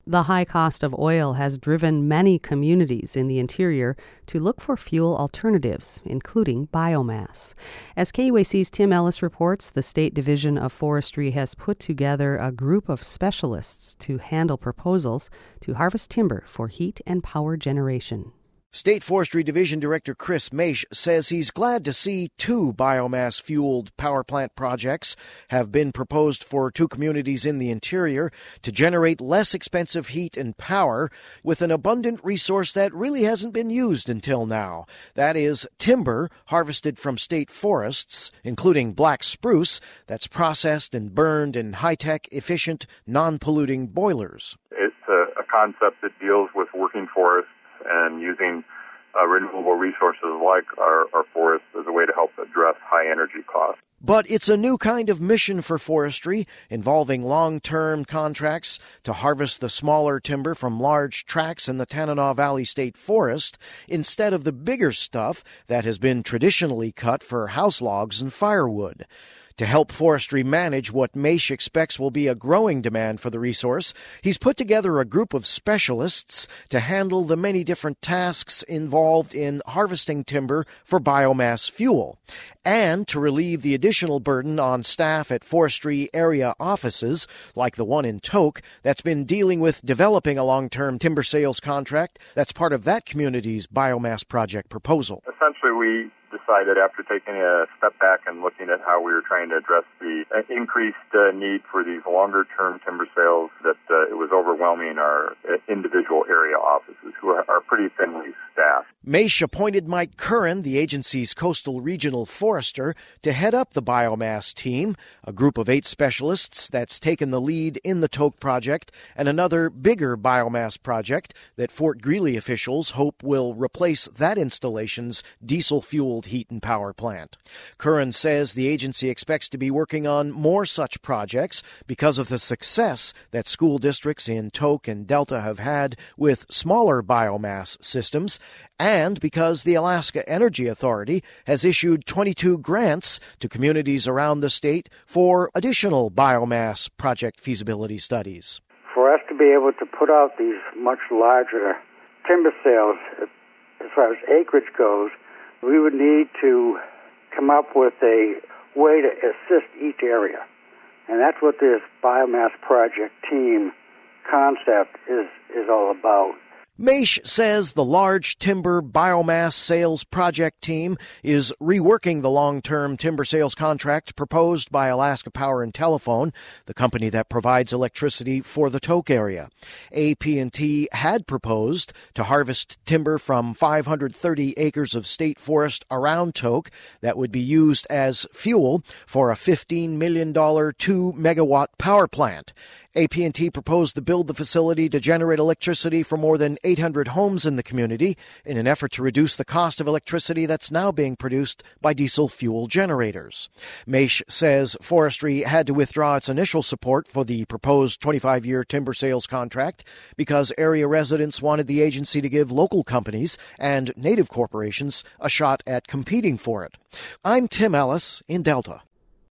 The high cost of oil has driven many communities in the interior to look for fuel alternatives, including biomass. As KUAC's Tim Ellis reports, the State Division of Forestry has put together a group of specialists to handle proposals to harvest timber for heat and power generation. State Forestry Division Director Chris Maish says he's glad to see 2 biomass-fueled power plant projects have been proposed for 2 communities in the interior to generate less expensive heat and power with an abundant resource that really hasn't been used until now. That is timber harvested from state forests, including black spruce, that's processed and burned in high-tech, efficient, non-polluting boilers. It's a concept that deals with working forests and using renewable resources like our forests as a way to help address high energy costs. But it's a new kind of mission for forestry, involving long-term contracts to harvest the smaller timber from large tracts in the Tanana Valley State Forest instead of the bigger stuff that has been traditionally cut for house logs and firewood. To help forestry manage what Maish expects will be a growing demand for the resource, he's put together a group of specialists to handle the many different tasks involved in harvesting timber for biomass fuel, and to relieve the additional burden on staff at forestry area offices, like the one in Tok, that's been dealing with developing a long-term timber sales contract that's part of that community's biomass project proposal. Essentially, we decided after taking a step back and looking at how we were trying to address the increased need for these longer-term timber sales that it was overwhelming our individual area offices, who are pretty thinly staffed. Maish appointed Mike Curran, the agency's coastal regional forester, to head up the biomass team, a group of 8 specialists that's taken the lead in the Tok project and another bigger biomass project that Fort Greely officials hope will replace that installation's diesel-fueled heat and power plant. Curran says the agency expects to be working on more such projects because of the success that school districts in Tok and Delta have had with smaller biomass systems, and because the Alaska Energy Authority has issued 22 grants to communities around the state for additional biomass project feasibility studies. For us to be able to put out these much larger timber sales, as far as acreage goes, we would need to come up with a way to assist each area. And that's what this biomass project team concept is all about. Maish says the large timber biomass sales project team is reworking the long-term timber sales contract proposed by Alaska Power and Telephone, the company that provides electricity for the Tok area. AT&T had proposed to harvest timber from 530 acres of state forest around Tok that would be used as fuel for a $15 million 2-megawatt power plant. AT&T proposed to build the facility to generate electricity for more than 800 homes in the community in an effort to reduce the cost of electricity that's now being produced by diesel fuel generators. Maish says forestry had to withdraw its initial support for the proposed 25-year timber sales contract because area residents wanted the agency to give local companies and native corporations a shot at competing for it. I'm Tim Ellis in Delta.